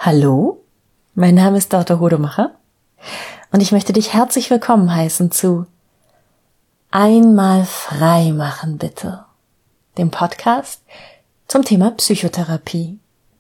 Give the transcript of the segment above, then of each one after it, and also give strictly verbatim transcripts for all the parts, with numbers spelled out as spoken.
Hallo, mein Name ist Dorte Hodemacher und ich möchte dich herzlich willkommen heißen zu Einmal frei machen bitte, dem Podcast zum Thema Psychotherapie.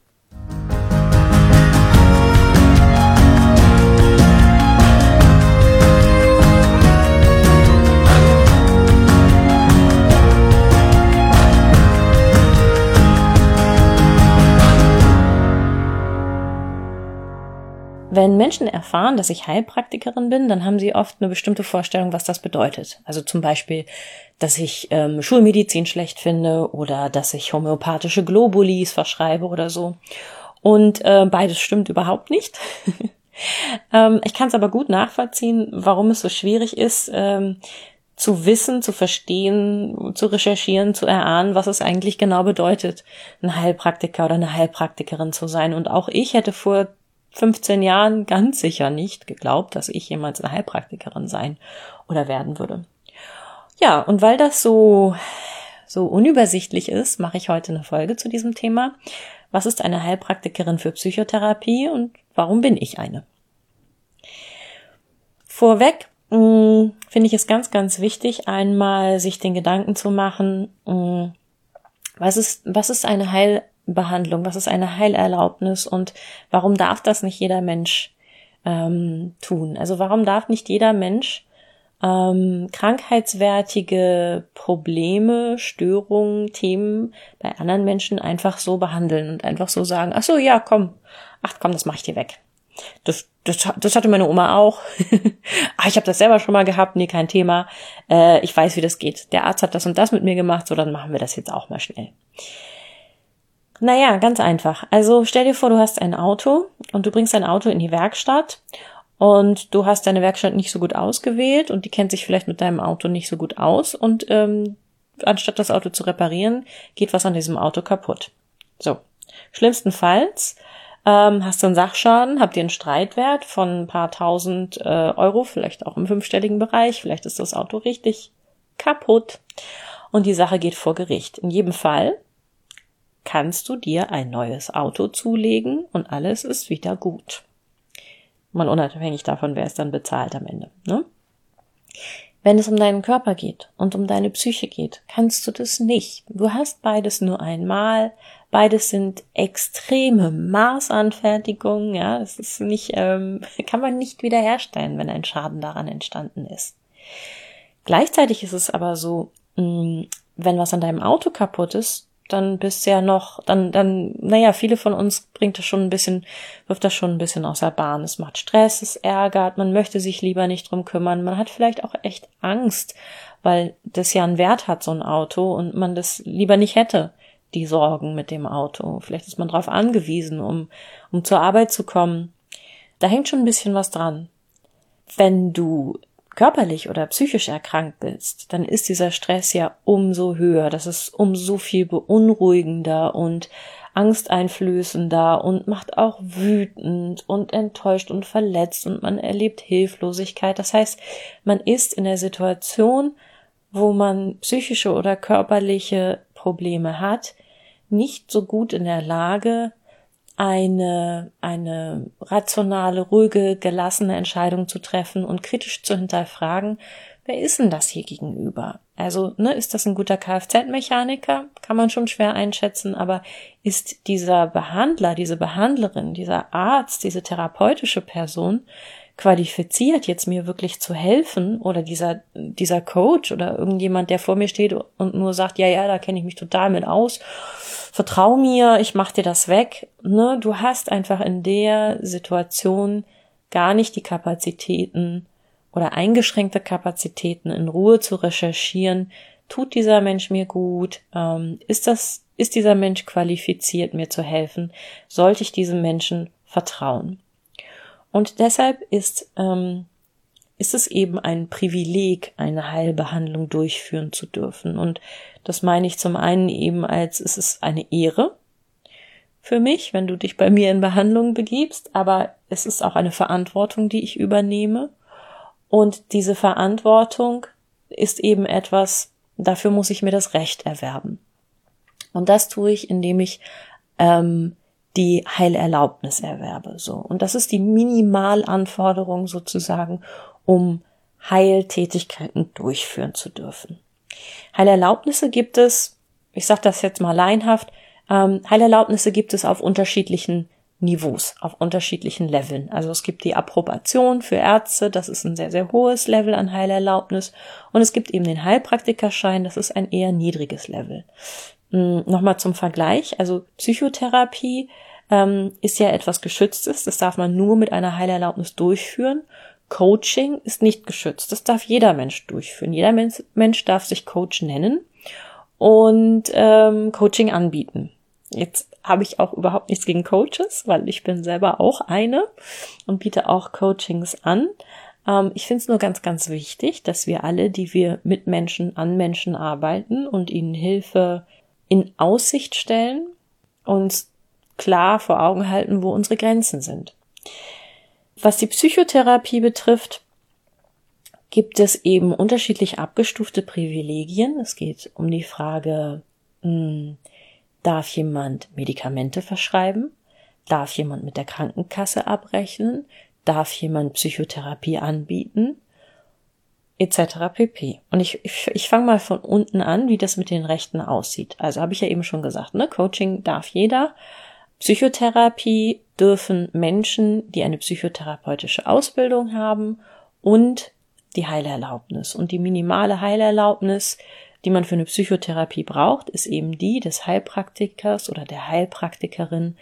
Wenn Menschen erfahren, dass ich Heilpraktikerin bin, dann haben sie oft eine bestimmte Vorstellung, was das bedeutet. Also zum Beispiel, dass ich ähm, Schulmedizin schlecht finde oder dass ich homöopathische Globulis verschreibe oder so. Und äh, beides stimmt überhaupt nicht. ähm, ich kann es aber gut nachvollziehen, warum es so schwierig ist, ähm, zu wissen, zu verstehen, zu recherchieren, zu erahnen, was es eigentlich genau bedeutet, ein Heilpraktiker oder eine Heilpraktikerin zu sein. Und auch ich hätte vor fünfzehn Jahren ganz sicher nicht geglaubt, dass ich jemals eine Heilpraktikerin sein oder werden würde. Ja, und weil das so, so unübersichtlich ist, mache ich heute eine Folge zu diesem Thema. Was ist eine Heilpraktikerin für Psychotherapie und warum bin ich eine? Vorweg mh, finde ich es ganz, ganz wichtig, einmal sich den Gedanken zu machen, mh, was ist, was ist eine Heilpraktikerin? Behandlung, was ist eine Heilerlaubnis und warum darf das nicht jeder Mensch ähm, tun? Also warum darf nicht jeder Mensch ähm, krankheitswertige Probleme, Störungen, Themen bei anderen Menschen einfach so behandeln und einfach so sagen, ach so, ja, komm, ach komm, das mach ich dir weg. Das, das, das hatte meine Oma auch. ah, ich habe das selber schon mal gehabt, nee, kein Thema. Äh, ich weiß, wie das geht. Der Arzt hat das und das mit mir gemacht, so dann machen wir das jetzt auch mal schnell. Naja, ganz einfach. Also stell dir vor, du hast ein Auto und du bringst dein Auto in die Werkstatt und du hast deine Werkstatt nicht so gut ausgewählt und die kennt sich vielleicht mit deinem Auto nicht so gut aus und ähm, anstatt das Auto zu reparieren, geht was an diesem Auto kaputt. So, schlimmstenfalls ähm, hast du einen Sachschaden, habt ihr einen Streitwert von ein paar tausend äh, Euro, vielleicht auch im fünfstelligen Bereich, vielleicht ist das Auto richtig kaputt und die Sache geht vor Gericht. In jedem Fall kannst du dir ein neues Auto zulegen und alles ist wieder gut. Mal unabhängig davon, wer es dann bezahlt am Ende, ne? Wenn es um deinen Körper geht und um deine Psyche geht, kannst du das nicht. Du hast beides nur einmal. Beides sind extreme Maßanfertigungen, ja. Das ist nicht, ähm, kann man nicht wiederherstellen, wenn ein Schaden daran entstanden ist. Gleichzeitig ist es aber so, mh, wenn was an deinem Auto kaputt ist, dann bist du ja noch, dann, dann, naja, viele von uns bringt das schon ein bisschen, wirft das schon ein bisschen aus der Bahn. Es macht Stress, es ärgert, man möchte sich lieber nicht drum kümmern. Man hat vielleicht auch echt Angst, weil das ja einen Wert hat, so ein Auto, und man das lieber nicht hätte, die Sorgen mit dem Auto. Vielleicht ist man darauf angewiesen, um, um zur Arbeit zu kommen. Da hängt schon ein bisschen was dran. Wenn du körperlich oder psychisch erkrankt bist, dann ist dieser Stress ja umso höher. Das ist umso viel beunruhigender und angsteinflößender und macht auch wütend und enttäuscht und verletzt und man erlebt Hilflosigkeit. Das heißt, man ist in der Situation, wo man psychische oder körperliche Probleme hat, nicht so gut in der Lage, eine eine rationale, ruhige, gelassene Entscheidung zu treffen und kritisch zu hinterfragen, wer ist denn das hier gegenüber? Also, ne, ist das ein guter Kfz-Mechaniker? Kann man schon schwer einschätzen, aber ist dieser Behandler, diese Behandlerin, dieser Arzt, diese therapeutische Person qualifiziert, jetzt mir wirklich zu helfen, oder dieser dieser Coach oder irgendjemand, der vor mir steht und nur sagt, ja, ja, da kenne ich mich total mit aus, vertrau mir, ich mach dir das weg. Ne, du hast einfach in der Situation gar nicht die Kapazitäten oder eingeschränkte Kapazitäten, in Ruhe zu recherchieren, tut dieser Mensch mir gut, ähm, ist das, ist dieser Mensch qualifiziert, mir zu helfen, sollte ich diesem Menschen vertrauen. Und deshalb ist, ähm, ist es eben ein Privileg, eine Heilbehandlung durchführen zu dürfen. Und das meine ich zum einen eben als, es ist eine Ehre für mich, wenn du dich bei mir in Behandlung begibst, aber es ist auch eine Verantwortung, die ich übernehme. Und diese Verantwortung ist eben etwas, dafür muss ich mir das Recht erwerben. Und das tue ich, indem ich ähm, die Heilerlaubnis erwerbe. So. Und das ist die Minimalanforderung sozusagen, um Heiltätigkeiten durchführen zu dürfen. Heilerlaubnisse gibt es, ich sage das jetzt mal laienhaft, ähm, Heilerlaubnisse gibt es auf unterschiedlichen Niveaus, auf unterschiedlichen Leveln. Also es gibt die Approbation für Ärzte, das ist ein sehr, sehr hohes Level an Heilerlaubnis. Und es gibt eben den Heilpraktikerschein, das ist ein eher niedriges Level. Hm, nochmal zum Vergleich, also Psychotherapie ähm, ist ja etwas Geschütztes, das darf man nur mit einer Heilerlaubnis durchführen. Coaching ist nicht geschützt, das darf jeder Mensch durchführen. Jeder Mensch, Mensch darf sich Coach nennen und ähm, Coaching anbieten. Jetzt habe ich auch überhaupt nichts gegen Coaches, weil ich bin selber auch eine und biete auch Coachings an. Ähm, ich finde es nur ganz, ganz wichtig, dass wir alle, die wir mit Menschen, an Menschen arbeiten und ihnen Hilfe in Aussicht stellen, uns klar vor Augen halten, wo unsere Grenzen sind. Was die Psychotherapie betrifft, gibt es eben unterschiedlich abgestufte Privilegien. Es geht um die Frage, mh, darf jemand Medikamente verschreiben? Darf jemand mit der Krankenkasse abrechnen? Darf jemand Psychotherapie anbieten? Etc. pp. Und ich, ich, ich fange mal von unten an, wie das mit den Rechten aussieht. Also habe ich ja eben schon gesagt, ne? Coaching darf jeder. Psychotherapie dürfen Menschen, die eine psychotherapeutische Ausbildung haben und die Heilerlaubnis. Und die minimale Heilerlaubnis, die man für eine Psychotherapie braucht, ist eben die des Heilpraktikers oder der Heilpraktikerin.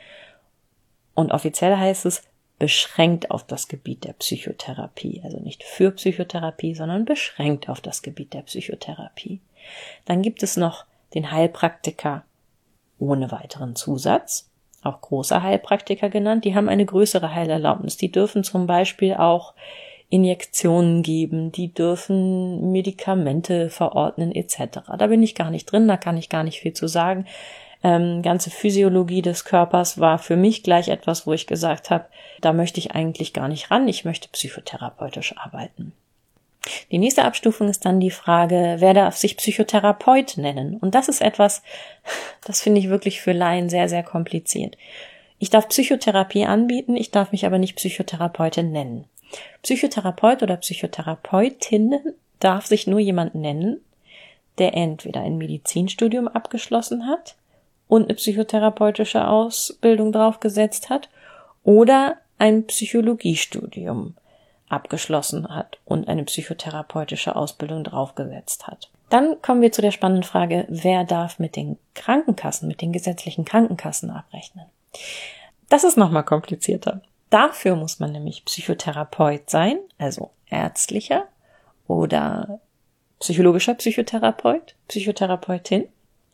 Und offiziell heißt es, beschränkt auf das Gebiet der Psychotherapie. Also nicht für Psychotherapie, sondern beschränkt auf das Gebiet der Psychotherapie. Dann gibt es noch den Heilpraktiker ohne weiteren Zusatz, auch große Heilpraktiker genannt. Die haben eine größere Heilerlaubnis. Die dürfen zum Beispiel auch Injektionen geben, die dürfen Medikamente verordnen et cetera. Da bin ich gar nicht drin, da kann ich gar nicht viel zu sagen. Ähm, ganze Physiologie des Körpers war für mich gleich etwas, wo ich gesagt habe, da möchte ich eigentlich gar nicht ran, ich möchte psychotherapeutisch arbeiten. Die nächste Abstufung ist dann die Frage, wer darf sich Psychotherapeut nennen? Und das ist etwas, das finde ich wirklich für Laien sehr, sehr kompliziert. Ich darf Psychotherapie anbieten, ich darf mich aber nicht Psychotherapeutin nennen. Psychotherapeut oder Psychotherapeutin darf sich nur jemand nennen, der entweder ein Medizinstudium abgeschlossen hat und eine psychotherapeutische Ausbildung draufgesetzt hat oder ein Psychologiestudium abgeschlossen hat und eine psychotherapeutische Ausbildung draufgesetzt hat. Dann kommen wir zu der spannenden Frage, wer darf mit den Krankenkassen, mit den gesetzlichen Krankenkassen abrechnen? Das ist nochmal komplizierter. Dafür muss man nämlich Psychotherapeut sein, also ärztlicher oder psychologischer Psychotherapeut, Psychotherapeutin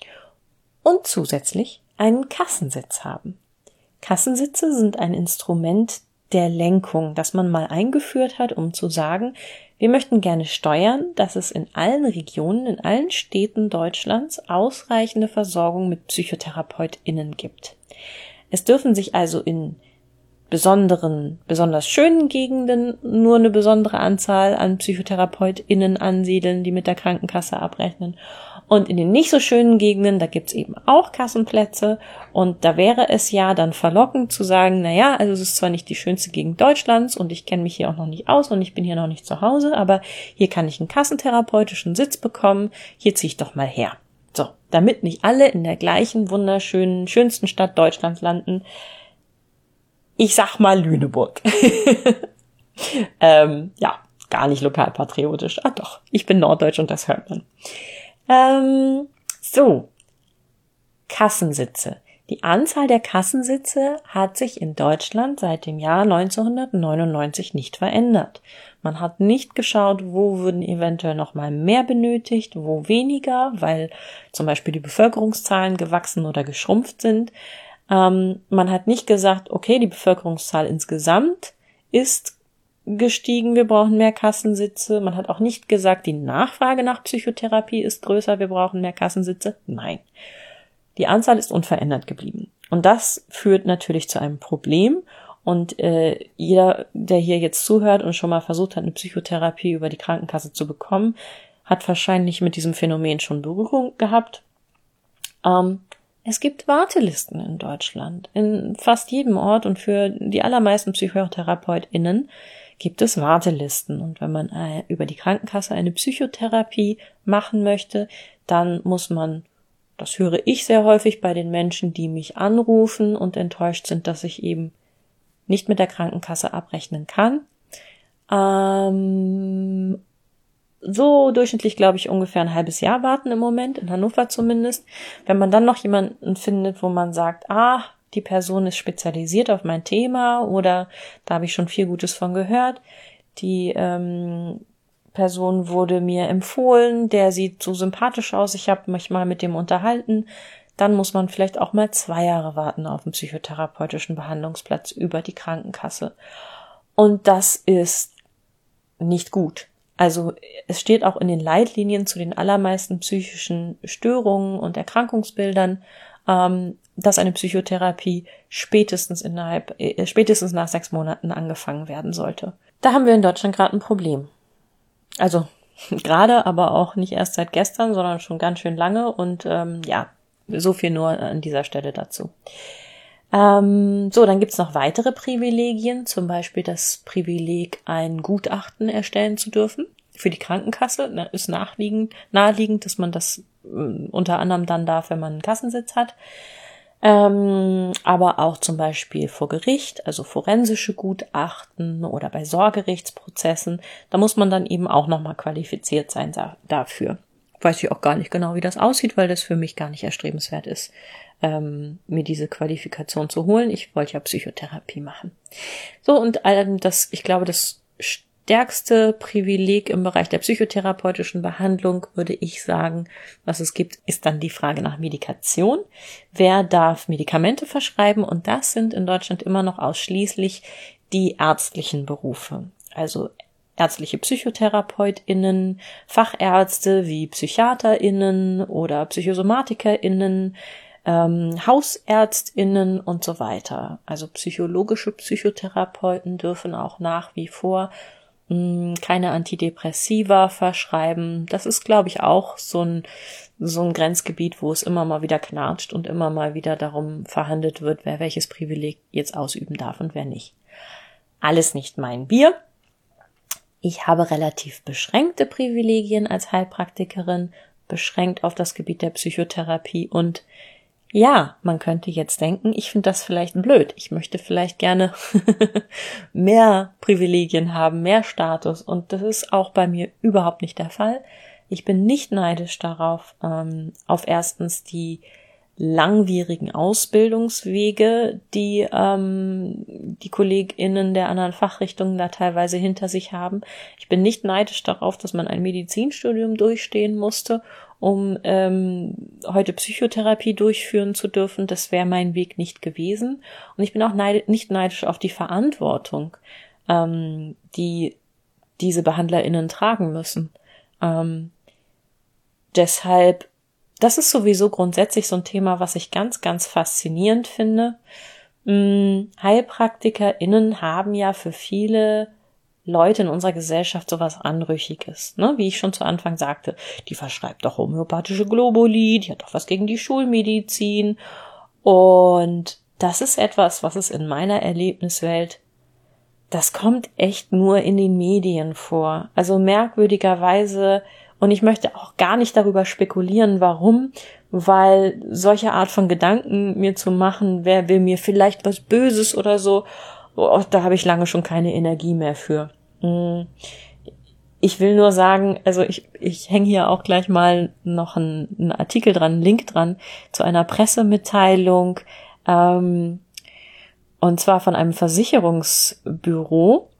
und zusätzlich einen Kassensitz haben. Kassensitze sind ein Instrument der Lenkung, das man mal eingeführt hat, um zu sagen, wir möchten gerne steuern, dass es in allen Regionen, in allen Städten Deutschlands ausreichende Versorgung mit PsychotherapeutInnen gibt. Es dürfen sich also in besonderen, besonders schönen Gegenden nur eine besondere Anzahl an PsychotherapeutInnen ansiedeln, die mit der Krankenkasse abrechnen. Und in den nicht so schönen Gegenden, da gibt's eben auch Kassenplätze. Und da wäre es ja dann verlockend zu sagen, na ja, also es ist zwar nicht die schönste Gegend Deutschlands und ich kenne mich hier auch noch nicht aus und ich bin hier noch nicht zu Hause, aber hier kann ich einen kassentherapeutischen Sitz bekommen. Hier ziehe ich doch mal her. So, damit nicht alle in der gleichen wunderschönen, schönsten Stadt Deutschlands landen. Ich sag mal Lüneburg. ähm, ja, gar nicht lokalpatriotisch. Ah doch, ich bin norddeutsch und das hört man. Ähm, so, Kassensitze. Die Anzahl der Kassensitze hat sich in Deutschland seit dem Jahr neunzehnhundertneunundneunzig nicht verändert. Man hat nicht geschaut, wo würden eventuell noch mal mehr benötigt, wo weniger, weil zum Beispiel die Bevölkerungszahlen gewachsen oder geschrumpft sind. Ähm, man hat nicht gesagt, okay, die Bevölkerungszahl insgesamt ist gestiegen, wir brauchen mehr Kassensitze. Man hat auch nicht gesagt, die Nachfrage nach Psychotherapie ist größer, wir brauchen mehr Kassensitze. Nein, die Anzahl ist unverändert geblieben. Und das führt natürlich zu einem Problem. Und äh, jeder, der hier jetzt zuhört und schon mal versucht hat, eine Psychotherapie über die Krankenkasse zu bekommen, hat wahrscheinlich mit diesem Phänomen schon Berührung gehabt. Ähm, Es gibt Wartelisten in Deutschland. In fast jedem Ort und für die allermeisten PsychotherapeutInnen gibt es Wartelisten. Und wenn man äh, über die Krankenkasse eine Psychotherapie machen möchte, dann muss man, das höre ich sehr häufig bei den Menschen, die mich anrufen und enttäuscht sind, dass ich eben nicht mit der Krankenkasse abrechnen kann. Ähm, so durchschnittlich, glaube ich, ungefähr ein halbes Jahr warten im Moment, in Hannover zumindest. Wenn man dann noch jemanden findet, wo man sagt, ah, die Person ist spezialisiert auf mein Thema oder da habe ich schon viel Gutes von gehört, die ähm, Person wurde mir empfohlen, der sieht so sympathisch aus, ich habe mich mal mit dem unterhalten, dann muss man vielleicht auch mal zwei Jahre warten auf einen psychotherapeutischen Behandlungsplatz über die Krankenkasse. Und das ist nicht gut. Also es steht auch in den Leitlinien zu den allermeisten psychischen Störungen und Erkrankungsbildern, ähm, dass eine Psychotherapie spätestens innerhalb, äh, spätestens nach sechs Monaten angefangen werden sollte. Da haben wir in Deutschland gerade ein Problem. Also gerade, aber auch nicht erst seit gestern, sondern schon ganz schön lange. Und ähm, ja, so viel nur an dieser Stelle dazu. Ähm, so, dann gibt's noch weitere Privilegien, zum Beispiel das Privileg, ein Gutachten erstellen zu dürfen für die Krankenkasse. Da ist naheliegend, naheliegend, dass man das äh, unter anderem dann darf, wenn man einen Kassensitz hat. Ähm, aber auch zum Beispiel vor Gericht, also forensische Gutachten oder bei Sorgerichtsprozessen. Da muss man dann eben auch nochmal qualifiziert sein da, dafür. Weiß ich auch gar nicht genau, wie das aussieht, weil das für mich gar nicht erstrebenswert ist, ähm, mir diese Qualifikation zu holen. Ich wollte ja Psychotherapie machen. So, und ähm, das, ich glaube, das stärkste Privileg im Bereich der psychotherapeutischen Behandlung, würde ich sagen, was es gibt, ist dann die Frage nach Medikation. Wer darf Medikamente verschreiben? Und das sind in Deutschland immer noch ausschließlich die ärztlichen Berufe. Also ärztliche PsychotherapeutInnen, Fachärzte wie PsychiaterInnen oder PsychosomatikerInnen, ähm, HausärztInnen und so weiter. Also psychologische Psychotherapeuten dürfen auch nach wie vor mh, keine Antidepressiva verschreiben. Das ist, glaube ich, auch so ein, so ein Grenzgebiet, wo es immer mal wieder knatscht und immer mal wieder darum verhandelt wird, wer welches Privileg jetzt ausüben darf und wer nicht. Alles nicht mein Bier. Ich habe relativ beschränkte Privilegien als Heilpraktikerin, beschränkt auf das Gebiet der Psychotherapie und ja, man könnte jetzt denken, ich finde das vielleicht blöd. Ich möchte vielleicht gerne mehr Privilegien haben, mehr Status und das ist auch bei mir überhaupt nicht der Fall. Ich bin nicht neidisch darauf, ähm, auf erstens die langwierigen Ausbildungswege, die ähm, die KollegInnen der anderen Fachrichtungen da teilweise hinter sich haben. Ich bin nicht neidisch darauf, dass man ein Medizinstudium durchstehen musste, um ähm, heute Psychotherapie durchführen zu dürfen. Das wäre mein Weg nicht gewesen. Und ich bin auch neid- nicht neidisch auf die Verantwortung, ähm, die diese BehandlerInnen tragen müssen. Ähm, deshalb Das ist sowieso grundsätzlich so ein Thema, was ich ganz, ganz faszinierend finde. HeilpraktikerInnen haben ja für viele Leute in unserer Gesellschaft sowas Anrüchiges, ne? Wie ich schon zu Anfang sagte, die verschreibt doch homöopathische Globuli, die hat doch was gegen die Schulmedizin. Und das ist etwas, was es in meiner Erlebniswelt, das kommt echt nur in den Medien vor. Also merkwürdigerweise. Und ich möchte auch gar nicht darüber spekulieren, warum, weil solche Art von Gedanken mir zu machen, wer will mir vielleicht was Böses oder so, oh, da habe ich lange schon keine Energie mehr für. Ich will nur sagen, also ich, ich hänge hier auch gleich mal noch einen, einen Artikel dran, einen Link dran, zu einer Pressemitteilung, ähm, und zwar von einem Versicherungsbüro,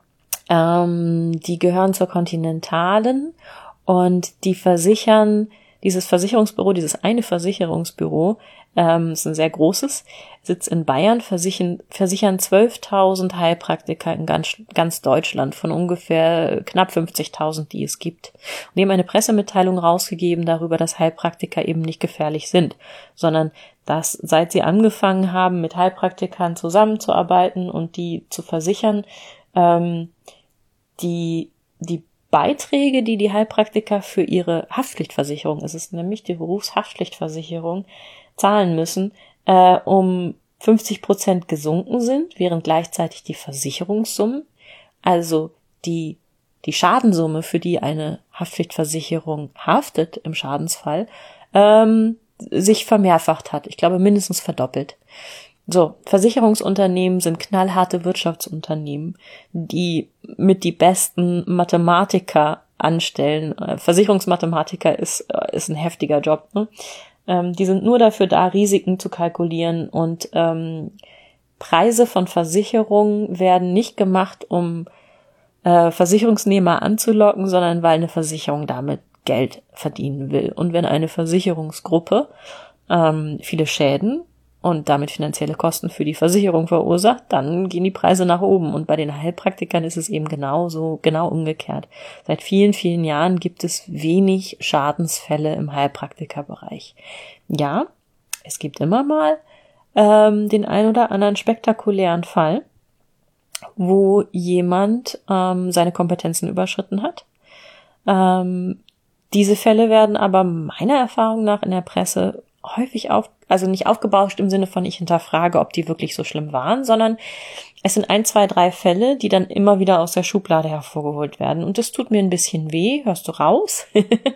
ähm, die gehören zur Continentalen. Und die versichern, dieses Versicherungsbüro, dieses eine Versicherungsbüro, ähm, ist ein sehr großes, sitzt in Bayern, versichern, versichern zwölftausend Heilpraktiker in ganz, ganz Deutschland von ungefähr knapp fünfzigtausend, die es gibt. Und die haben eine Pressemitteilung rausgegeben darüber, dass Heilpraktiker eben nicht gefährlich sind, sondern dass seit sie angefangen haben, mit Heilpraktikern zusammenzuarbeiten und die zu versichern, ähm, die, die Beiträge, die die Heilpraktiker für ihre Haftpflichtversicherung, es ist nämlich die Berufshaftpflichtversicherung, zahlen müssen, äh, um fünfzig Prozent gesunken sind, während gleichzeitig die Versicherungssummen, also die die Schadensumme, für die eine Haftpflichtversicherung haftet im Schadensfall, ähm, sich vermehrfacht hat. Ich glaube, mindestens verdoppelt. So, Versicherungsunternehmen sind knallharte Wirtschaftsunternehmen, die mit die besten Mathematiker anstellen. Versicherungsmathematiker ist, ist ein heftiger Job, ne? Ähm, die sind nur dafür da, Risiken zu kalkulieren, und ähm, Preise von Versicherungen werden nicht gemacht, um äh, Versicherungsnehmer anzulocken, sondern weil eine Versicherung damit Geld verdienen will. Und wenn eine Versicherungsgruppe ähm, viele Schäden und damit finanzielle Kosten für die Versicherung verursacht, dann gehen die Preise nach oben. Und bei den Heilpraktikern ist es eben genauso, genau umgekehrt. Seit vielen, vielen Jahren gibt es wenig Schadensfälle im Heilpraktikerbereich. Ja, es gibt immer mal ähm, den ein oder anderen spektakulären Fall, wo jemand ähm, seine Kompetenzen überschritten hat. Ähm, diese Fälle werden aber meiner Erfahrung nach in der Presse häufig auf, also nicht aufgebauscht im Sinne von, ich hinterfrage, ob die wirklich so schlimm waren, sondern es sind ein, zwei, drei Fälle, die dann immer wieder aus der Schublade hervorgeholt werden. Und das tut mir ein bisschen weh, hörst du raus?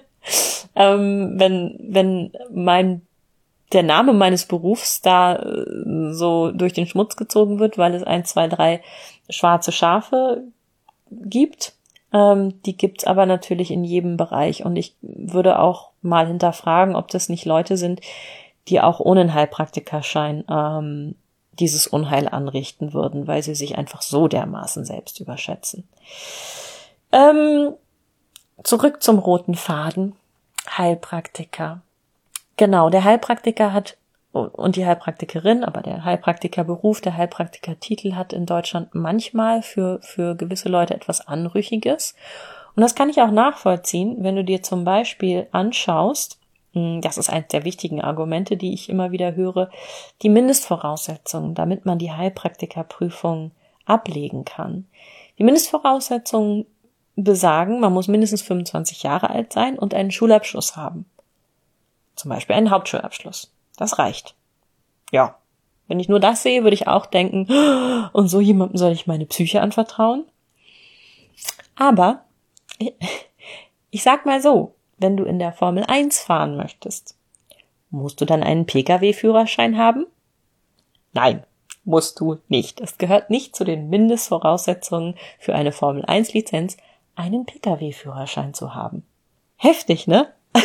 ähm, wenn, wenn mein, der Name meines Berufs da äh, so durch den Schmutz gezogen wird, weil es ein, zwei, drei schwarze Schafe gibt. Ähm, die gibt's aber natürlich in jedem Bereich, und ich würde auch mal hinterfragen, ob das nicht Leute sind, die auch ohne einen Heilpraktikerschein ähm, dieses Unheil anrichten würden, weil sie sich einfach so dermaßen selbst überschätzen. Ähm, zurück zum roten Faden. Heilpraktiker. Genau, der Heilpraktiker hat, und die Heilpraktikerin, aber der Heilpraktikerberuf, der Heilpraktikertitel hat in Deutschland manchmal für, für gewisse Leute etwas Anrüchiges. Und das kann ich auch nachvollziehen, wenn du dir zum Beispiel anschaust, das ist eines der wichtigen Argumente, die ich immer wieder höre, die Mindestvoraussetzungen, damit man die Heilpraktikerprüfung ablegen kann. Die Mindestvoraussetzungen besagen, man muss mindestens fünfundzwanzig Jahre alt sein und einen Schulabschluss haben. Zum Beispiel einen Hauptschulabschluss. Das reicht. Ja. Wenn ich nur das sehe, würde ich auch denken, und so jemandem soll ich meine Psyche anvertrauen? Aber ich sag mal so, wenn du in der Formel eins fahren möchtest, musst du dann einen Pkw-Führerschein haben? Nein, musst du nicht. Es gehört nicht zu den Mindestvoraussetzungen für eine Formel eins Lizenz, einen Pkw-Führerschein zu haben. Heftig, ne?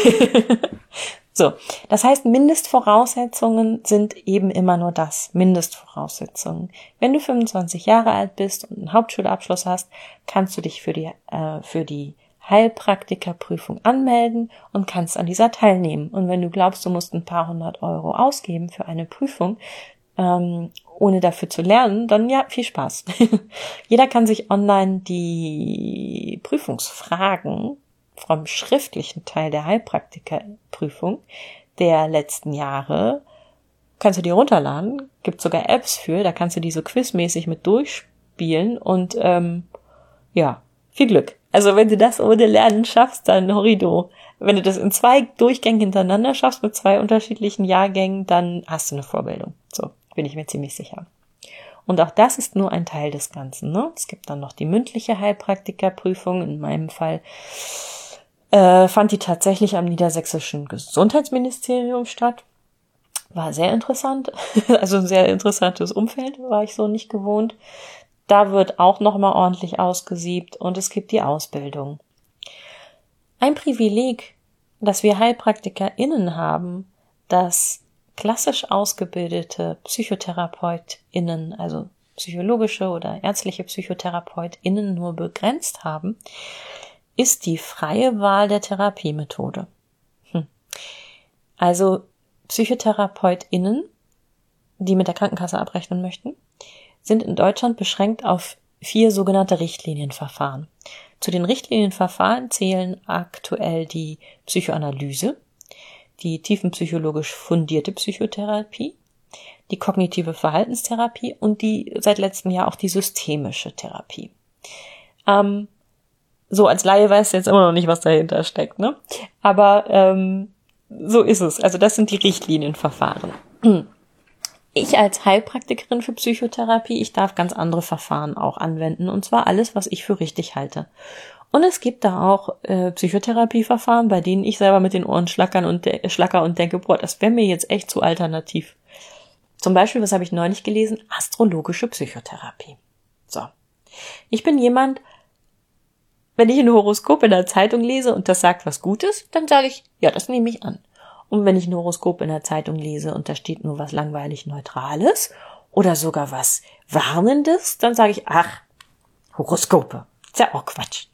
So, das heißt, Mindestvoraussetzungen sind eben immer nur das, Mindestvoraussetzungen. Wenn du fünfundzwanzig Jahre alt bist und einen Hauptschulabschluss hast, kannst du dich für die äh, für die Heilpraktikerprüfung anmelden und kannst an dieser teilnehmen. Und wenn du glaubst, du musst ein paar hundert Euro ausgeben für eine Prüfung, ähm, ohne dafür zu lernen, dann ja, viel Spaß. Jeder kann sich online die Prüfungsfragen vom schriftlichen Teil der Heilpraktikerprüfung der letzten Jahre, kannst du dir runterladen, gibt sogar Apps für, da kannst du die so quizmäßig mit durchspielen und ähm, ja, viel Glück. Also wenn du das ohne Lernen schaffst, dann horrido. Wenn du das in zwei Durchgängen hintereinander schaffst, mit zwei unterschiedlichen Jahrgängen, dann hast du eine Vorbildung. So, bin ich mir ziemlich sicher. Und auch das ist nur ein Teil des Ganzen, ne? Es gibt dann noch die mündliche Heilpraktikerprüfung. In meinem Fall äh, fand die tatsächlich am Niedersächsischen Gesundheitsministerium statt. War sehr interessant. Also ein sehr interessantes Umfeld, war ich so nicht gewohnt. Da wird auch nochmal ordentlich ausgesiebt und es gibt die Ausbildung. Ein Privileg, das wir HeilpraktikerInnen haben, das klassisch ausgebildete PsychotherapeutInnen, also psychologische oder ärztliche PsychotherapeutInnen nur begrenzt haben, ist die freie Wahl der Therapiemethode. Hm. Also PsychotherapeutInnen, die mit der Krankenkasse abrechnen möchten, sind in Deutschland beschränkt auf vier sogenannte Richtlinienverfahren. Zu den Richtlinienverfahren zählen aktuell die Psychoanalyse, die tiefenpsychologisch fundierte Psychotherapie, die kognitive Verhaltenstherapie und die seit letztem Jahr auch die systemische Therapie. Ähm, so als Laie weißt du jetzt immer noch nicht, was dahinter steckt, ne? Aber ähm, so ist es. Also das sind die Richtlinienverfahren. Ich als Heilpraktikerin für Psychotherapie, ich darf ganz andere Verfahren auch anwenden, und zwar alles, was ich für richtig halte. Und es gibt da auch äh, Psychotherapieverfahren, bei denen ich selber mit den Ohren schlackern und de- schlacker und denke, boah, das wäre mir jetzt echt zu alternativ. Zum Beispiel, was habe ich neulich gelesen? Astrologische Psychotherapie. So. Ich bin jemand, wenn ich ein Horoskop in der Zeitung lese und das sagt was Gutes, dann sage ich, ja, das nehme ich an. Und wenn ich ein Horoskop in der Zeitung lese und da steht nur was langweilig Neutrales oder sogar was Warnendes, dann sage ich, ach, Horoskope. Ist ja auch Quatsch.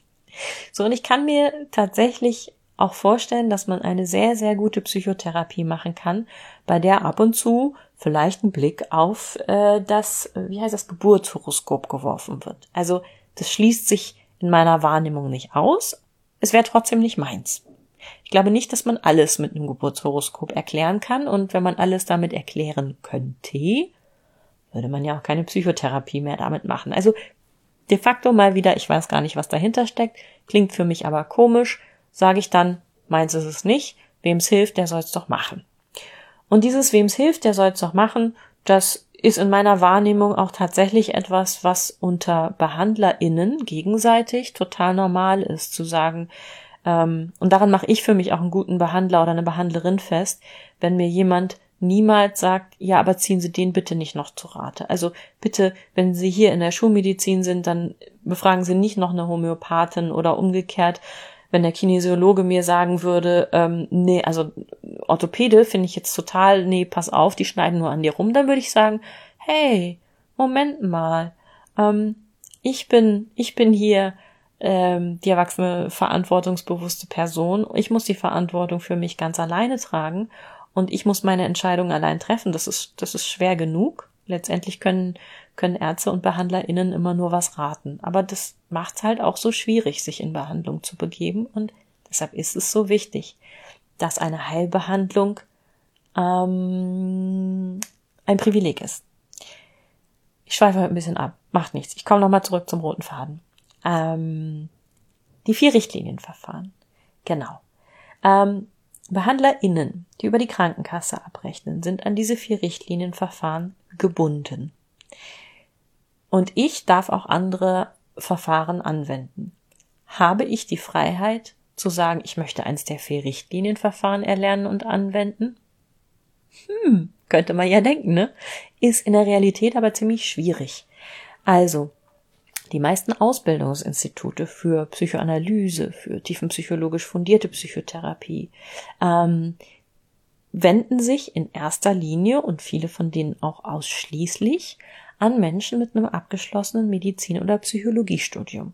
So, und ich kann mir tatsächlich auch vorstellen, dass man eine sehr, sehr gute Psychotherapie machen kann, bei der ab und zu vielleicht ein Blick auf äh, das, wie heißt das, Geburtshoroskop geworfen wird. Also das schließt sich in meiner Wahrnehmung nicht aus. Es wäre trotzdem nicht meins. Ich glaube nicht, dass man alles mit einem Geburtshoroskop erklären kann. Und wenn man alles damit erklären könnte, würde man ja auch keine Psychotherapie mehr damit machen. Also de facto mal wieder, ich weiß gar nicht, was dahinter steckt, klingt für mich aber komisch, sage ich dann, meins ist es nicht, wem's hilft, der soll's doch machen. Und dieses wem's hilft, der soll's doch machen, das ist in meiner Wahrnehmung auch tatsächlich etwas, was unter BehandlerInnen gegenseitig total normal ist, zu sagen, ähm, und daran mache ich für mich auch einen guten Behandler oder eine Behandlerin fest, wenn mir jemand niemals sagt, ja, aber ziehen Sie den bitte nicht noch zu Rate. Also bitte, wenn Sie hier in der Schulmedizin sind, dann befragen Sie nicht noch eine Homöopathin oder umgekehrt, wenn der Kinesiologe mir sagen würde, ähm, nee, also Orthopäde finde ich jetzt total, nee, pass auf, die schneiden nur an dir rum, dann würde ich sagen, hey, Moment mal, ähm, ich bin, ich bin hier ähm, die erwachsene, verantwortungsbewusste Person, ich muss die Verantwortung für mich ganz alleine tragen und ich muss meine Entscheidung allein treffen, das ist, das ist schwer genug. Letztendlich können, können Ärzte und BehandlerInnen immer nur was raten. Aber das macht es halt auch so schwierig, sich in Behandlung zu begeben. Und deshalb ist es so wichtig, dass eine Heilbehandlung ähm, ein Privileg ist. Ich schweife heute ein bisschen ab. Macht nichts. Ich komme nochmal zurück zum roten Faden. Ähm, die vier Richtlinienverfahren. Genau. Ähm, BehandlerInnen, die über die Krankenkasse abrechnen, sind an diese vier Richtlinienverfahren gebunden. Und ich darf auch andere Verfahren anwenden. Habe ich die Freiheit zu sagen, ich möchte eins der vier Richtlinienverfahren erlernen und anwenden? Hm, könnte man ja denken, ne? Ist in der Realität aber ziemlich schwierig. Also, die meisten Ausbildungsinstitute für Psychoanalyse, für tiefenpsychologisch fundierte Psychotherapie, ähm, wenden sich in erster Linie und viele von denen auch ausschließlich an Menschen mit einem abgeschlossenen Medizin- oder Psychologiestudium.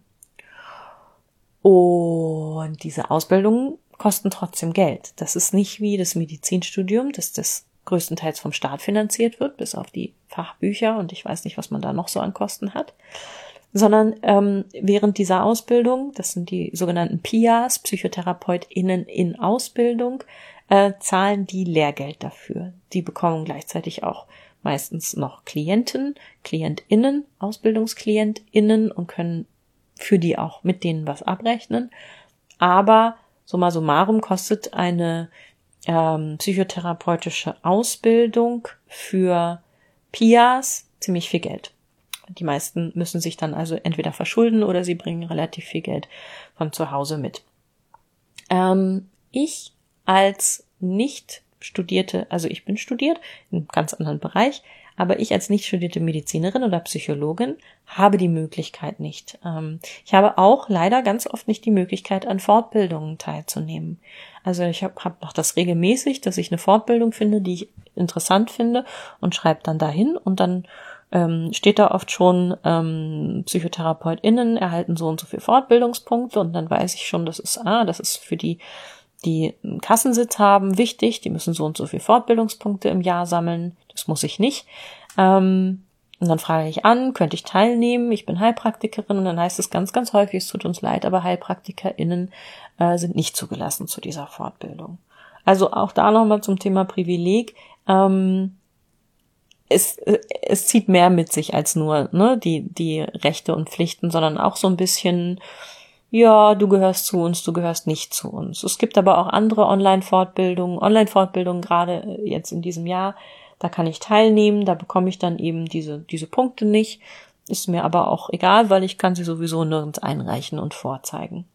Und diese Ausbildungen kosten trotzdem Geld. Das ist nicht wie das Medizinstudium, dass das größtenteils vom Staat finanziert wird, bis auf die Fachbücher und ich weiß nicht, was man da noch so an Kosten hat. Sondern ähm, während dieser Ausbildung, das sind die sogenannten P I As, PsychotherapeutInnen in Ausbildung, äh, zahlen die Lehrgeld dafür. Die bekommen gleichzeitig auch meistens noch Klienten, KlientInnen, AusbildungsklientInnen und können für die auch mit denen was abrechnen. Aber summa summarum kostet eine ähm, psychotherapeutische Ausbildung für P I As ziemlich viel Geld. Die meisten müssen sich dann also entweder verschulden oder sie bringen relativ viel Geld von zu Hause mit. Ähm, ich als nicht studierte, also ich bin studiert, in einem ganz anderen Bereich, aber ich als nicht studierte Medizinerin oder Psychologin habe die Möglichkeit nicht. Ähm, ich habe auch leider ganz oft nicht die Möglichkeit, an Fortbildungen teilzunehmen. Also ich habe hab noch das regelmäßig, dass ich eine Fortbildung finde, die ich interessant finde und schreibe dann dahin und dann ähm, steht da oft schon, ähm, PsychotherapeutInnen erhalten so und so viel Fortbildungspunkte und dann weiß ich schon, das ist, ah, das ist für die, die einen Kassensitz haben, wichtig, die müssen so und so viel Fortbildungspunkte im Jahr sammeln, das muss ich nicht. Ähm, und dann frage ich an, könnte ich teilnehmen, ich bin Heilpraktikerin und dann heißt es ganz, ganz häufig, es tut uns leid, aber HeilpraktikerInnen äh, sind nicht zugelassen zu dieser Fortbildung. Also auch da nochmal zum Thema Privileg, ähm, Es, es zieht mehr mit sich als nur ne, die, die Rechte und Pflichten, sondern auch so ein bisschen ja, du gehörst zu uns, du gehörst nicht zu uns. Es gibt aber auch andere Online-Fortbildungen, Online-Fortbildungen gerade jetzt in diesem Jahr, da kann ich teilnehmen, da bekomme ich dann eben diese, diese Punkte nicht. Ist mir aber auch egal, weil ich kann sie sowieso nirgends einreichen und vorzeigen.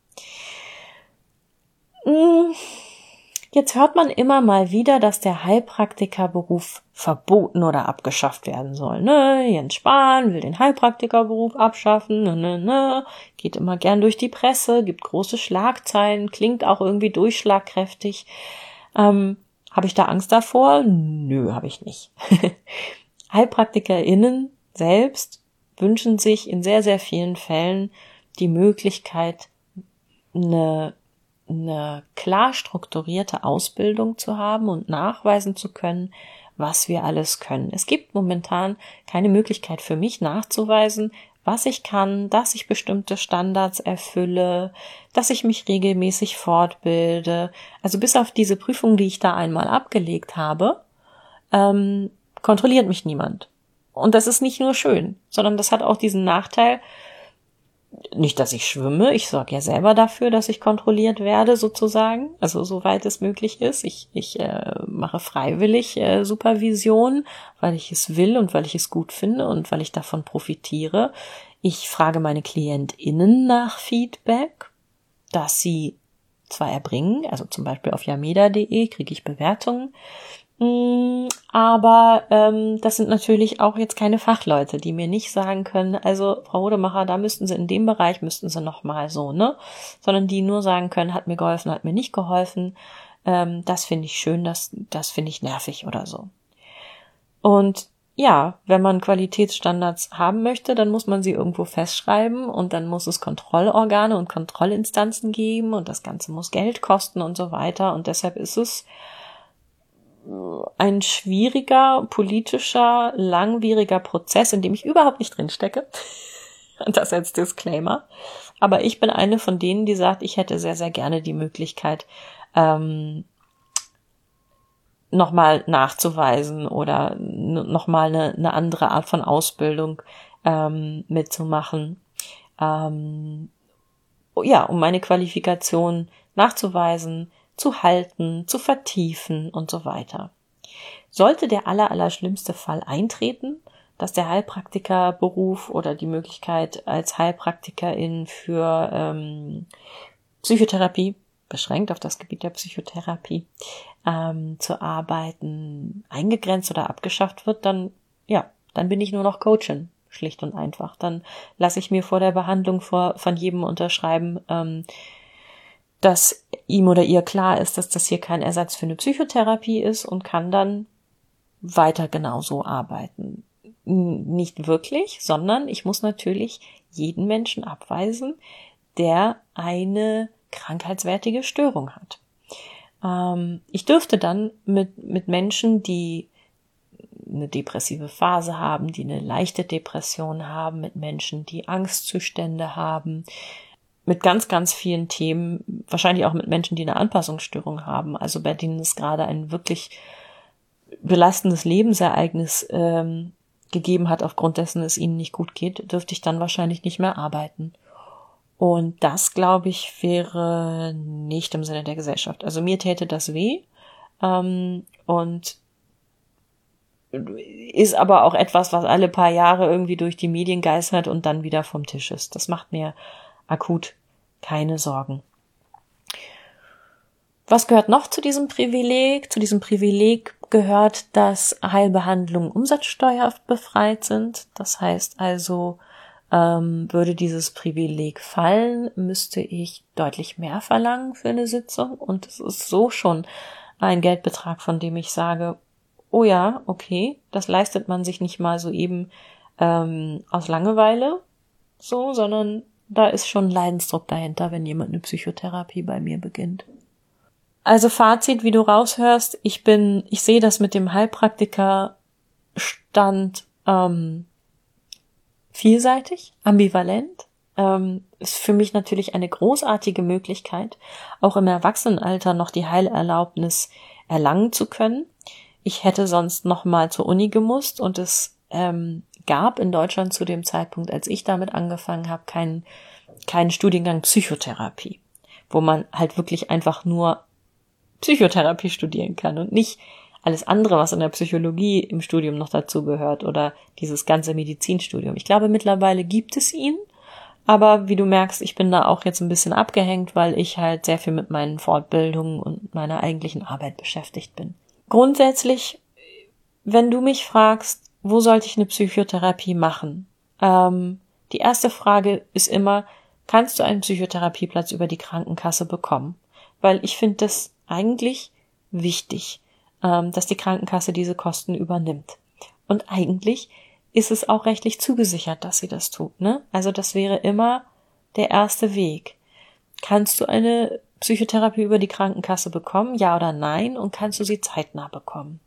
Jetzt hört man immer mal wieder, dass der Heilpraktikerberuf verboten oder abgeschafft werden soll. Ne? Jens Spahn will den Heilpraktikerberuf abschaffen. Ne, ne, ne. Geht immer gern durch die Presse, gibt große Schlagzeilen, klingt auch irgendwie durchschlagkräftig. Ähm, habe ich da Angst davor? Nö, habe ich nicht. HeilpraktikerInnen selbst wünschen sich in sehr, sehr vielen Fällen die Möglichkeit, eine eine klar strukturierte Ausbildung zu haben und nachweisen zu können, was wir alles können. Es gibt momentan keine Möglichkeit für mich nachzuweisen, was ich kann, dass ich bestimmte Standards erfülle, dass ich mich regelmäßig fortbilde. Also bis auf diese Prüfung, die ich da einmal abgelegt habe, ähm, kontrolliert mich niemand. Und das ist nicht nur schön, sondern das hat auch diesen Nachteil, nicht, dass ich schwimme, ich sorge ja selber dafür, dass ich kontrolliert werde, sozusagen, also soweit es möglich ist. Ich, ich äh, mache freiwillig äh, Supervision, weil ich es will und weil ich es gut finde und weil ich davon profitiere. Ich frage meine KlientInnen nach Feedback, dass sie zwar erbringen, also zum Beispiel auf yameda punkt de kriege ich Bewertungen, aber ähm, das sind natürlich auch jetzt keine Fachleute, die mir nicht sagen können, also Frau Rodemacher, da müssten Sie in dem Bereich, müssten Sie noch mal so, ne? Sondern die nur sagen können, hat mir geholfen, hat mir nicht geholfen. Ähm, das finde ich schön, das, das finde ich nervig oder so. Und ja, wenn man Qualitätsstandards haben möchte, dann muss man sie irgendwo festschreiben und dann muss es Kontrollorgane und Kontrollinstanzen geben und das Ganze muss Geld kosten und so weiter. Und deshalb ist es ein schwieriger, politischer, langwieriger Prozess, in dem ich überhaupt nicht drin stecke. Und das als Disclaimer. Aber ich bin eine von denen, die sagt, ich hätte sehr, sehr gerne die Möglichkeit, ähm, nochmal nachzuweisen oder n- nochmal eine, eine andere Art von Ausbildung ähm, mitzumachen. Ähm, ja, um meine Qualifikation nachzuweisen, zu halten, zu vertiefen und so weiter. Sollte der aller, aller schlimmste Fall eintreten, dass der Heilpraktikerberuf oder die Möglichkeit als Heilpraktikerin für ähm, Psychotherapie, beschränkt auf das Gebiet der Psychotherapie, ähm, zu arbeiten, eingegrenzt oder abgeschafft wird, dann, ja, dann bin ich nur noch Coachin, schlicht und einfach. Dann lasse ich mir vor der Behandlung vor, von jedem unterschreiben, ähm, dass ihm oder ihr klar ist, dass das hier kein Ersatz für eine Psychotherapie ist und kann dann weiter genauso arbeiten. Nicht wirklich, sondern ich muss natürlich jeden Menschen abweisen, der eine krankheitswertige Störung hat. Ähm, ich dürfte dann mit, mit Menschen, die eine depressive Phase haben, die eine leichte Depression haben, mit Menschen, die Angstzustände haben, mit ganz, ganz vielen Themen, wahrscheinlich auch mit Menschen, die eine Anpassungsstörung haben, also bei denen es gerade ein wirklich belastendes Lebensereignis ähm, gegeben hat, aufgrund dessen es ihnen nicht gut geht, dürfte ich dann wahrscheinlich nicht mehr arbeiten. Und das, glaube ich, wäre nicht im Sinne der Gesellschaft. Also mir täte das weh ähm, und ist aber auch etwas, was alle paar Jahre irgendwie durch die Medien geistert und dann wieder vom Tisch ist. Das macht mir akut keine Sorgen. Was gehört noch zu diesem Privileg? Zu diesem Privileg gehört, dass Heilbehandlungen umsatzsteuerbefreit sind. Das heißt also, ähm, würde dieses Privileg fallen, müsste ich deutlich mehr verlangen für eine Sitzung. Und es ist so schon ein Geldbetrag, von dem ich sage, oh ja, okay, das leistet man sich nicht mal so eben ähm, aus Langeweile, so, sondern da ist schon Leidensdruck dahinter, wenn jemand eine Psychotherapie bei mir beginnt. Also Fazit, wie du raushörst, ich bin, ich sehe das mit dem Heilpraktikerstand ähm, vielseitig, ambivalent. Ähm, ist für mich natürlich eine großartige Möglichkeit, auch im Erwachsenenalter noch die Heilerlaubnis erlangen zu können. Ich hätte sonst noch mal zur Uni gemusst und es ähm, gab in Deutschland zu dem Zeitpunkt, als ich damit angefangen habe, keinen keinen Studiengang Psychotherapie, wo man halt wirklich einfach nur Psychotherapie studieren kann und nicht alles andere, was in der Psychologie im Studium noch dazu gehört oder dieses ganze Medizinstudium. Ich glaube, mittlerweile gibt es ihn, aber wie du merkst, ich bin da auch jetzt ein bisschen abgehängt, weil ich halt sehr viel mit meinen Fortbildungen und meiner eigentlichen Arbeit beschäftigt bin. Grundsätzlich, wenn du mich fragst, wo sollte ich eine Psychotherapie machen? Ähm, die erste Frage ist immer, kannst du einen Psychotherapieplatz über die Krankenkasse bekommen? Weil ich finde das eigentlich wichtig, ähm, dass die Krankenkasse diese Kosten übernimmt. Und eigentlich ist es auch rechtlich zugesichert, dass sie das tut, ne? Also das wäre immer der erste Weg. Kannst du eine Psychotherapie über die Krankenkasse bekommen, ja oder nein? Und kannst du sie zeitnah bekommen?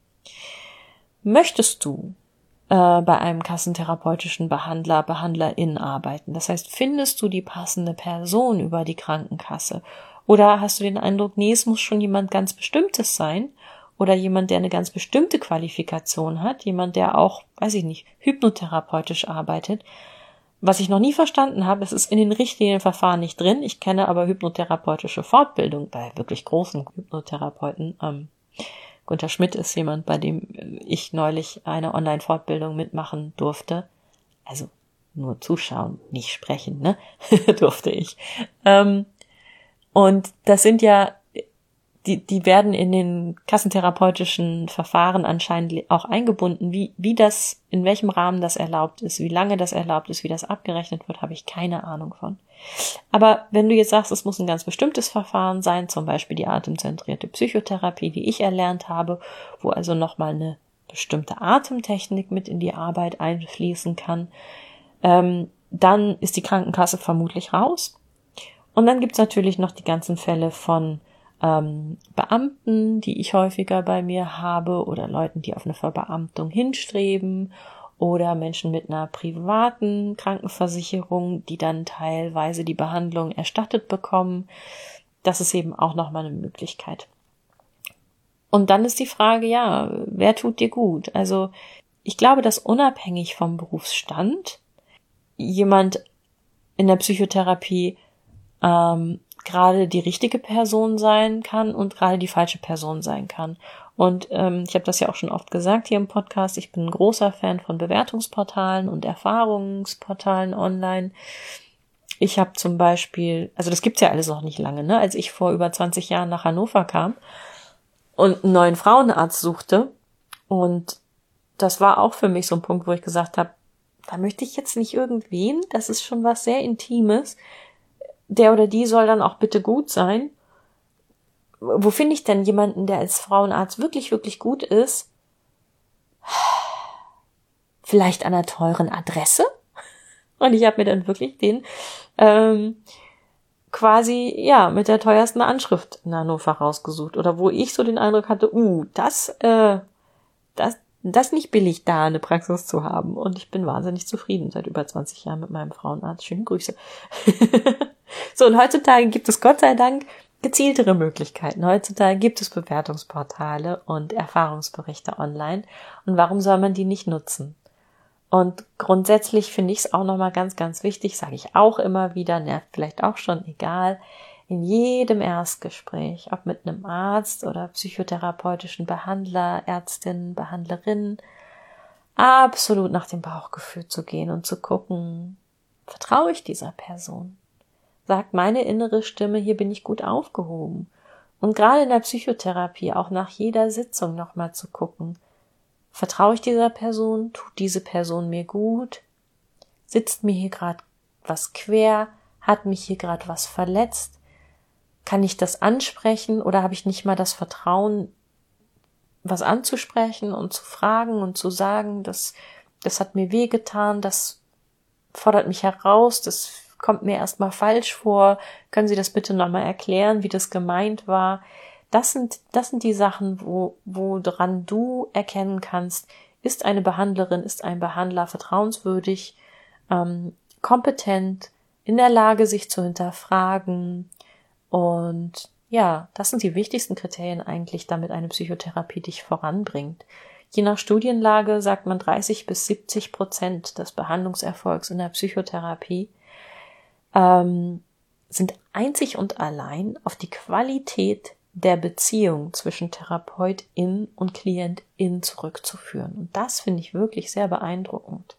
Möchtest du äh, bei einem kassentherapeutischen Behandler, Behandlerin arbeiten? Das heißt, findest du die passende Person über die Krankenkasse? Oder hast du den Eindruck, nee, es muss schon jemand ganz Bestimmtes sein? Oder jemand, der eine ganz bestimmte Qualifikation hat, jemand, der auch, weiß ich nicht, hypnotherapeutisch arbeitet. Was ich noch nie verstanden habe, es ist in den Richtlinienverfahren nicht drin. Ich kenne aber hypnotherapeutische Fortbildung bei wirklich großen Hypnotherapeuten. Ähm, Gunter Schmidt ist jemand, bei dem ich neulich eine Online-Fortbildung mitmachen durfte. Also nur zuschauen, nicht sprechen, ne? durfte ich. Ähm, und das sind ja Die, die werden in den kassentherapeutischen Verfahren anscheinend auch eingebunden. Wie, wie das, in welchem Rahmen das erlaubt ist, wie lange das erlaubt ist, wie das abgerechnet wird, habe ich keine Ahnung von. Aber wenn du jetzt sagst, es muss ein ganz bestimmtes Verfahren sein, zum Beispiel die atemzentrierte Psychotherapie, die ich erlernt habe, wo also nochmal eine bestimmte Atemtechnik mit in die Arbeit einfließen kann, ähm, dann ist die Krankenkasse vermutlich raus. Und dann gibt's natürlich noch die ganzen Fälle von Ähm, Beamten, die ich häufiger bei mir habe, oder Leuten, die auf eine Verbeamtung hinstreben, oder Menschen mit einer privaten Krankenversicherung, die dann teilweise die Behandlung erstattet bekommen. Das ist eben auch nochmal eine Möglichkeit. Und dann ist die Frage, ja, wer tut dir gut? Also ich glaube, dass unabhängig vom Berufsstand jemand in der Psychotherapie ähm, gerade die richtige Person sein kann und gerade die falsche Person sein kann. Und ähm, ich habe das ja auch schon oft gesagt hier im Podcast, ich bin ein großer Fan von Bewertungsportalen und Erfahrungsportalen online. Ich habe zum Beispiel, also das gibt's ja alles noch nicht lange, ne? Als ich vor über zwanzig Jahren nach Hannover kam und einen neuen Frauenarzt suchte, und das war auch für mich so ein Punkt, wo ich gesagt habe, da möchte ich jetzt nicht irgendwen, das ist schon was sehr Intimes, der oder die soll dann auch bitte gut sein. Wo finde ich denn jemanden, der als Frauenarzt wirklich, wirklich gut ist? Vielleicht an einer teuren Adresse? Und ich habe mir dann wirklich den ähm, quasi, ja, mit der teuersten Anschrift in Hannover rausgesucht. Oder wo ich so den Eindruck hatte, uh, das, äh, das, das nicht billig, da eine Praxis zu haben. Und ich bin wahnsinnig zufrieden seit über zwanzig Jahren mit meinem Frauenarzt. Schöne Grüße. So, und heutzutage gibt es Gott sei Dank gezieltere Möglichkeiten. Heutzutage gibt es Bewertungsportale und Erfahrungsberichte online. Und warum soll man die nicht nutzen? Und grundsätzlich finde ich es auch nochmal ganz, ganz wichtig, sage ich auch immer wieder, nervt vielleicht auch schon, egal, in jedem Erstgespräch, ob mit einem Arzt oder psychotherapeutischen Behandler, Ärztin, Behandlerin, absolut nach dem Bauchgefühl zu gehen und zu gucken, vertraue ich dieser Person? Sagt meine innere Stimme, hier bin ich gut aufgehoben. Und gerade in der Psychotherapie auch nach jeder Sitzung nochmal zu gucken, vertraue ich dieser Person? Tut diese Person mir gut? Sitzt mir hier gerade was quer? Hat mich hier gerade was verletzt? Kann ich das ansprechen oder habe ich nicht mal das Vertrauen, was anzusprechen und zu fragen und zu sagen, das, das hat mir wehgetan, das fordert mich heraus, das kommt mir erstmal falsch vor, können Sie das bitte nochmal erklären, wie das gemeint war? Das sind, das sind die Sachen, wo, woran du erkennen kannst, ist eine Behandlerin, ist ein Behandler vertrauenswürdig, ähm, kompetent, in der Lage, sich zu hinterfragen. Und ja, das sind die wichtigsten Kriterien eigentlich, damit eine Psychotherapie dich voranbringt. Je nach Studienlage sagt man dreißig bis siebzig Prozent des Behandlungserfolgs in der Psychotherapie ähm, sind einzig und allein auf die Qualität der Beziehung zwischen Therapeutin und Klientin zurückzuführen. Und das finde ich wirklich sehr beeindruckend.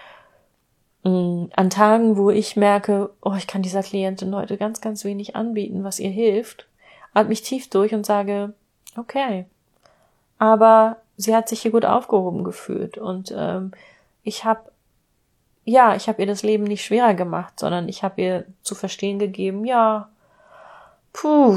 An Tagen, wo ich merke, oh, ich kann dieser Klientin heute ganz, ganz wenig anbieten, was ihr hilft, atme ich tief durch und sage, okay, aber sie hat sich hier gut aufgehoben gefühlt und ähm, ich habe, ja, ich habe ihr das Leben nicht schwerer gemacht, sondern ich habe ihr zu verstehen gegeben, ja, puh,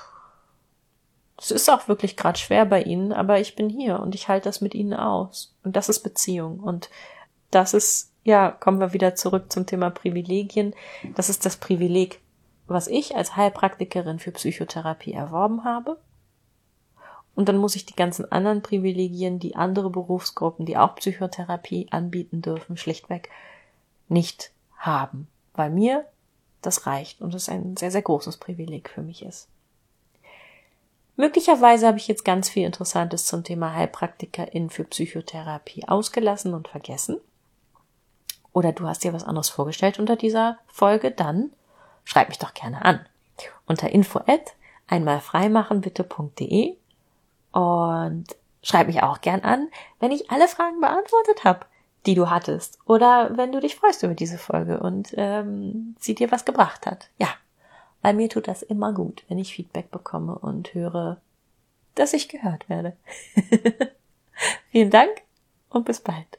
es ist auch wirklich gerade schwer bei Ihnen, aber ich bin hier und ich halte das mit Ihnen aus. Und das ist Beziehung. Und das ist, ja, kommen wir wieder zurück zum Thema Privilegien. Das ist das Privileg, was ich als Heilpraktikerin für Psychotherapie erworben habe. Und dann muss ich die ganzen anderen Privilegien, die andere Berufsgruppen, die auch Psychotherapie anbieten dürfen, schlichtweg nicht haben. Weil mir das reicht und es ein sehr, sehr großes Privileg für mich ist. Möglicherweise habe ich jetzt ganz viel Interessantes zum Thema HeilpraktikerInnen für Psychotherapie ausgelassen und vergessen. Oder du hast dir was anderes vorgestellt unter dieser Folge, dann schreib mich doch gerne an. Unter info at einmalfreimachenbitte.de und schreib mich auch gern an, wenn ich alle Fragen beantwortet habe, die du hattest. Oder wenn du dich freust über diese Folge und ähm, sie dir was gebracht hat. Ja. Weil mir tut das immer gut, wenn ich Feedback bekomme und höre, dass ich gehört werde. Vielen Dank und bis bald.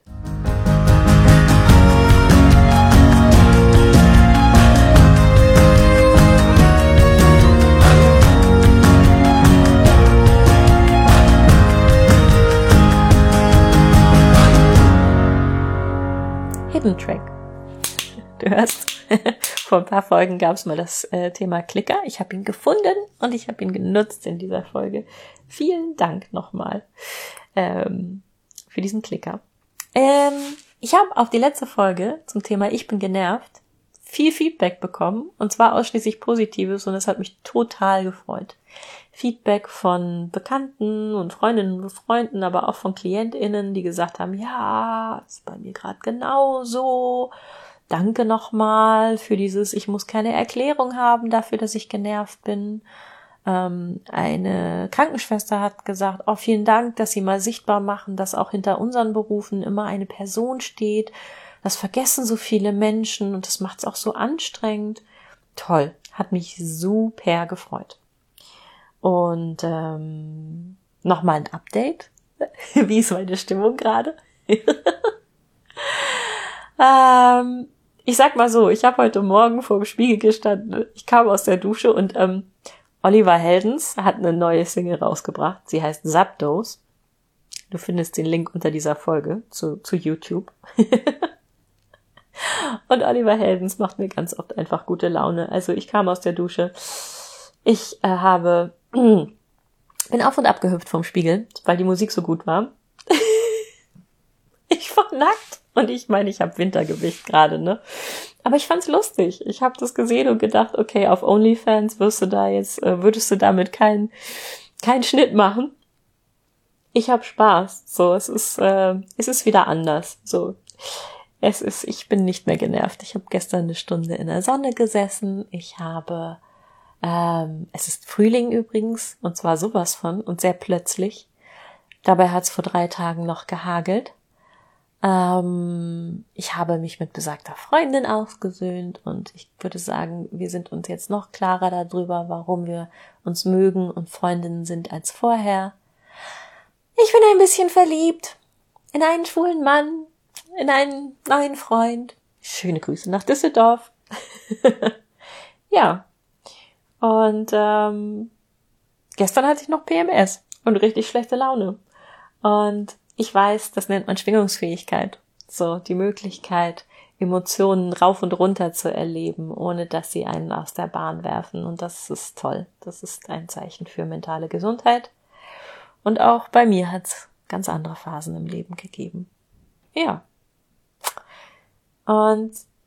Hidden Track. Du hörst, vor ein paar Folgen gab es mal das äh, Thema Klicker. Ich habe ihn gefunden und ich habe ihn genutzt in dieser Folge. Vielen Dank nochmal ähm, für diesen Klicker. Ähm, ich habe auf die letzte Folge zum Thema Ich bin genervt viel Feedback bekommen und zwar ausschließlich Positives und es hat mich total gefreut. Feedback von Bekannten und Freundinnen und Freunden, aber auch von KlientInnen, die gesagt haben, ja, ist bei mir gerade genauso. Danke nochmal für dieses, ich muss keine Erklärung haben dafür, dass ich genervt bin. Ähm, eine Krankenschwester hat gesagt, oh, vielen Dank, dass Sie mal sichtbar machen, dass auch hinter unseren Berufen immer eine Person steht. Das vergessen so viele Menschen und das macht es auch so anstrengend. Toll, hat mich super gefreut. Und ähm, nochmal ein Update. Wie ist meine Stimmung gerade? ähm, Ich sag mal so, ich habe heute Morgen vor dem Spiegel gestanden, ich kam aus der Dusche und ähm, Oliver Heldens hat eine neue Single rausgebracht. Sie heißt Zapdos. Du findest den Link unter dieser Folge zu, zu YouTube. Und Oliver Heldens macht mir ganz oft einfach gute Laune. Also ich kam aus der Dusche. Ich äh, habe, bin auf und ab gehüpft vom Spiegel, weil die Musik so gut war. Ich war nackt. Und ich meine, ich habe Wintergewicht gerade, ne? Aber ich fand's lustig. Ich habe das gesehen und gedacht, okay, auf OnlyFans wirst du da jetzt, äh, würdest du damit keinen keinen Schnitt machen. Ich habe Spaß. So, es ist, äh, es ist wieder anders. So, es ist, ich bin nicht mehr genervt. Ich habe gestern eine Stunde in der Sonne gesessen. Ich habe, ähm, es ist Frühling übrigens und zwar sowas von und sehr plötzlich. Dabei hat's vor drei Tagen noch gehagelt. Ähm, ich habe mich mit besagter Freundin ausgesöhnt und ich würde sagen, wir sind uns jetzt noch klarer darüber, warum wir uns mögen und Freundinnen sind als vorher. Ich bin ein bisschen verliebt in einen schwulen Mann, in einen neuen Freund. Schöne Grüße nach Düsseldorf. Ja. Und ähm, gestern hatte ich noch P M S und richtig schlechte Laune. Und ich weiß, das nennt man Schwingungsfähigkeit. So, die Möglichkeit, Emotionen rauf und runter zu erleben, ohne dass sie einen aus der Bahn werfen. Und das ist toll. Das ist ein Zeichen für mentale Gesundheit. Und auch bei mir hat es ganz andere Phasen im Leben gegeben. Ja. Und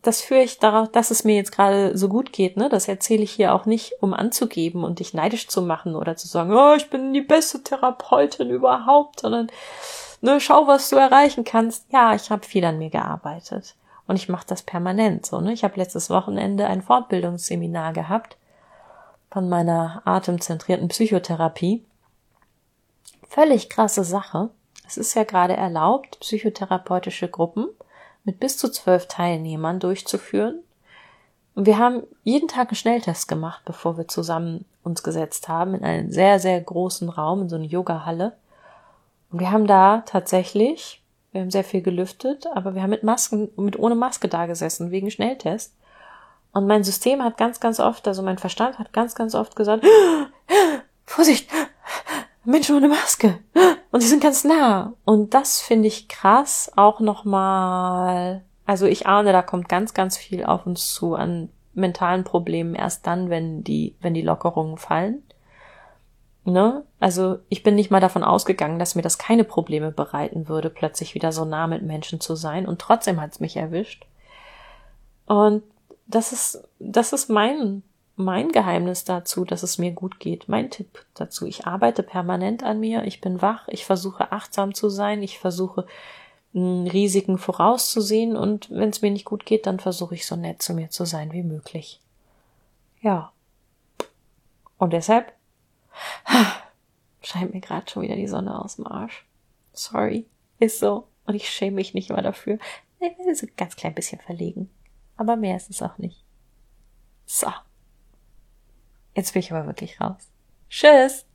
das führe ich darauf, dass es mir jetzt gerade so gut geht, ne? Das erzähle ich hier auch nicht, um anzugeben und dich neidisch zu machen oder zu sagen, oh, ich bin die beste Therapeutin überhaupt, sondern, ne, schau, was du erreichen kannst. Ja, ich habe viel an mir gearbeitet und ich mache das permanent so, ne? Ich habe letztes Wochenende ein Fortbildungsseminar gehabt von meiner atemzentrierten Psychotherapie. Völlig krasse Sache. Es ist ja gerade erlaubt, psychotherapeutische Gruppen mit bis zu zwölf Teilnehmern durchzuführen. Und wir haben jeden Tag einen Schnelltest gemacht, bevor wir zusammen uns gesetzt haben, in einen sehr, sehr großen Raum, in so eine Yogahalle. Und wir haben da tatsächlich, wir haben sehr viel gelüftet, aber wir haben mit Masken, mit ohne Maske da gesessen, wegen Schnelltest. Und mein System hat ganz, ganz oft, also mein Verstand hat ganz, ganz oft gesagt, Vorsicht, Menschen ohne Maske. Und die sind ganz nah. Und das finde ich krass, auch nochmal, also ich ahne, da kommt ganz, ganz viel auf uns zu an mentalen Problemen, erst dann, wenn die, wenn die Lockerungen fallen. Ne? Also ich bin nicht mal davon ausgegangen, dass mir das keine Probleme bereiten würde, plötzlich wieder so nah mit Menschen zu sein. Und trotzdem hat's mich erwischt. Und das ist, das ist mein Mein Geheimnis dazu, dass es mir gut geht, mein Tipp dazu. Ich arbeite permanent an mir, ich bin wach, ich versuche achtsam zu sein, ich versuche mh, Risiken vorauszusehen und wenn es mir nicht gut geht, dann versuche ich so nett zu mir zu sein wie möglich. Ja. Und deshalb scheint mir gerade schon wieder die Sonne aus dem Arsch. Sorry, ist so. Und ich schäme mich nicht immer dafür. Ich bin so ein ganz klein bisschen verlegen. Aber mehr ist es auch nicht. So. Jetzt bin ich aber wirklich raus. Tschüss!